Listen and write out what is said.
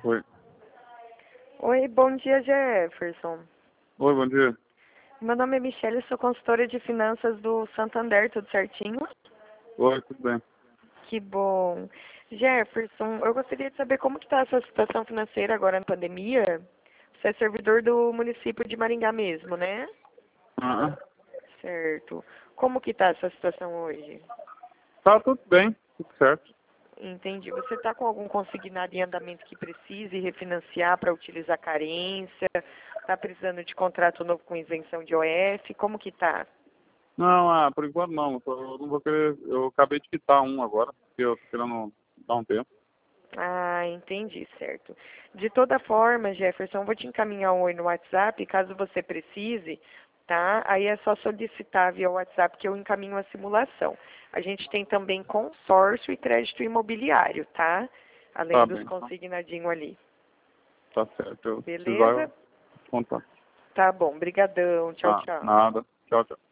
Oi. Oi, bom dia, Jefferson. Oi, bom dia. Meu nome é Michelle, sou consultora de finanças do Santander, tudo certinho? Oi, tudo bem. Que bom. Jefferson, eu gostaria de saber como que está a sua situação financeira agora na pandemia. Você é servidor do município de Maringá mesmo, né? Ah, Certo. Como que está essa situação hoje? tá tudo bem, tudo certo. Entendi. Você está com algum consignado em andamento que precise refinanciar para utilizar carência? Está precisando de contrato novo com isenção de OF? Como que está? Não, por enquanto não. Eu não vou querer. Eu acabei de quitar um agora, porque eu tô querendo dar um tempo. Ah, entendi, certo. De toda forma, Jefferson, eu vou te encaminhar um oi no WhatsApp, caso você precise, tá? Aí é só solicitar via WhatsApp que eu encaminho a simulação. A gente tem também consórcio e crédito imobiliário, tá? Além Tá dos bem, consignadinhos ali. tá certo. Eu precisar, Beleza? eu contar. Tá bom, brigadão. Tchau, Ah, tchau. nada. Tchau, tchau.